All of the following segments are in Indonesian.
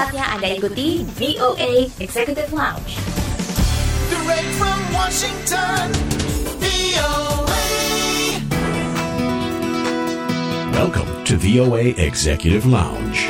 Saatnya Anda ikuti VOA Executive Lounge. Direct from Washington, VOA. Welcome to VOA Executive Lounge.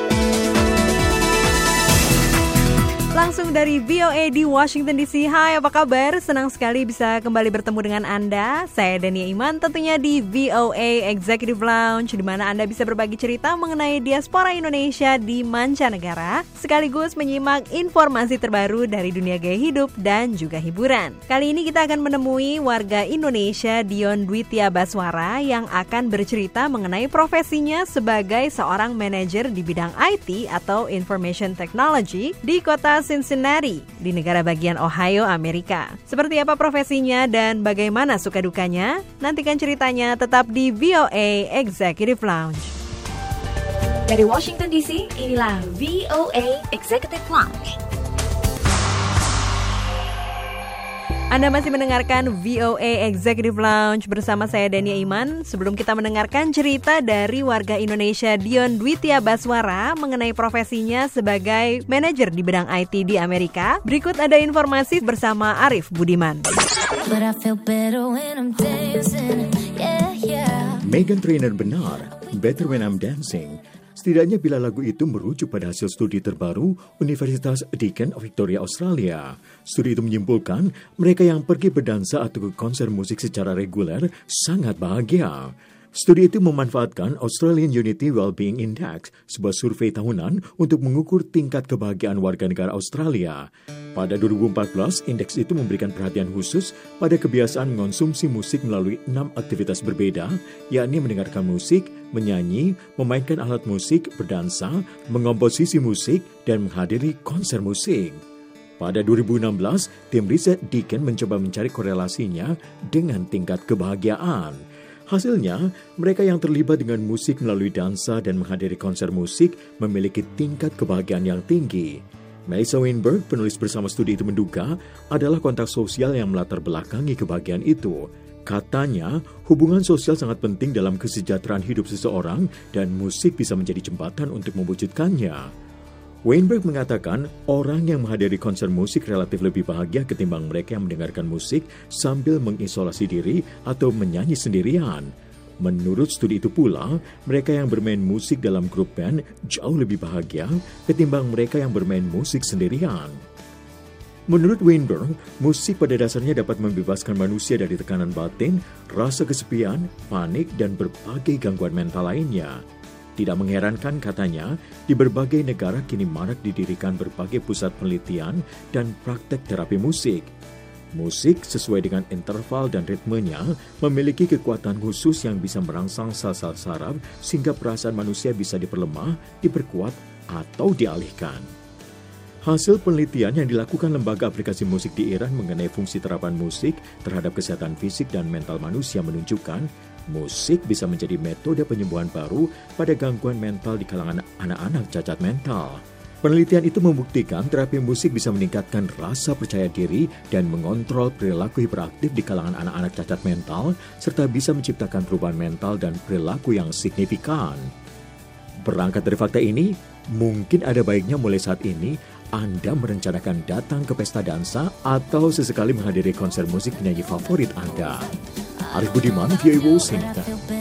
Langsung dari VOA di Washington DC. Hai, apa kabar? Senang sekali bisa kembali bertemu dengan Anda. Saya Dania Iman, tentunya di VOA Executive Lounge, di mana Anda bisa berbagi cerita mengenai diaspora Indonesia di mancanegara, sekaligus menyimak informasi terbaru dari dunia gaya hidup dan juga hiburan. Kali ini kita akan menemui warga Indonesia Dion Dwitia Baswara yang akan bercerita mengenai profesinya sebagai seorang manajer di bidang IT atau Information Technology di kota Cincinnati di negara bagian Ohio, Amerika. Seperti apa profesinya dan bagaimana suka dukanya? Nantikan ceritanya tetap di VOA Executive Lounge. Dari Washington DC, inilah VOA Executive Lounge. Anda masih mendengarkan VOA Executive Lounge bersama saya Dania Iman. Sebelum kita mendengarkan cerita dari warga Indonesia Dion Dwitia Baswara mengenai profesinya sebagai manajer di bidang IT di Amerika, berikut ada informasi bersama Arif Budiman. Meghan Trainor benar, Better When I'm Dancing. Setidaknya bila lagu itu merujuk pada hasil studi terbaru Universitas Deakin Victoria, Australia. Studi itu menyimpulkan mereka yang pergi berdansa atau ke konser musik secara reguler sangat bahagia. Studi itu memanfaatkan Australian Unity Wellbeing Index, sebuah survei tahunan untuk mengukur tingkat kebahagiaan warga negara Australia. Pada 2014, indeks itu memberikan perhatian khusus pada kebiasaan mengonsumsi musik melalui 6 aktivitas berbeda, yakni mendengarkan musik, menyanyi, memainkan alat musik, berdansa, mengomposisi musik, dan menghadiri konser musik. Pada 2016, tim riset Deakin mencoba mencari korelasinya dengan tingkat kebahagiaan. Hasilnya, mereka yang terlibat dengan musik melalui dansa dan menghadiri konser musik memiliki tingkat kebahagiaan yang tinggi. Melissa Weinberg, penulis bersama studi itu menduga adalah kontak sosial yang melatar belakangi kebahagiaan itu. Katanya, hubungan sosial sangat penting dalam kesejahteraan hidup seseorang dan musik bisa menjadi jembatan untuk mewujudkannya. Weinberg mengatakan orang yang menghadiri konser musik relatif lebih bahagia ketimbang mereka yang mendengarkan musik sambil mengisolasi diri atau menyanyi sendirian. Menurut studi itu pula, mereka yang bermain musik dalam grup band jauh lebih bahagia ketimbang mereka yang bermain musik sendirian. Menurut Weinberg, musik pada dasarnya dapat membebaskan manusia dari tekanan batin, rasa kesepian, panik, dan berbagai gangguan mental lainnya. Tidak mengherankan katanya, di berbagai negara kini marak didirikan berbagai pusat penelitian dan praktek terapi musik. Musik sesuai dengan interval dan ritmenya memiliki kekuatan khusus yang bisa merangsang sel-sel saraf sehingga perasaan manusia bisa diperlemah, diperkuat, atau dialihkan. Hasil penelitian yang dilakukan Lembaga Aplikasi Musik di Iran mengenai fungsi terapan musik terhadap kesehatan fisik dan mental manusia menunjukkan musik bisa menjadi metode penyembuhan baru pada gangguan mental di kalangan anak-anak cacat mental. Penelitian itu membuktikan terapi musik bisa meningkatkan rasa percaya diri dan mengontrol perilaku hiperaktif di kalangan anak-anak cacat mental, serta bisa menciptakan perubahan mental dan perilaku yang signifikan. Berangkat dari fakta ini, mungkin ada baiknya mulai saat ini Anda merencanakan datang ke pesta dansa atau sesekali menghadiri konser musik penyanyi favorit Anda. Arif Budiman, VOA Washington.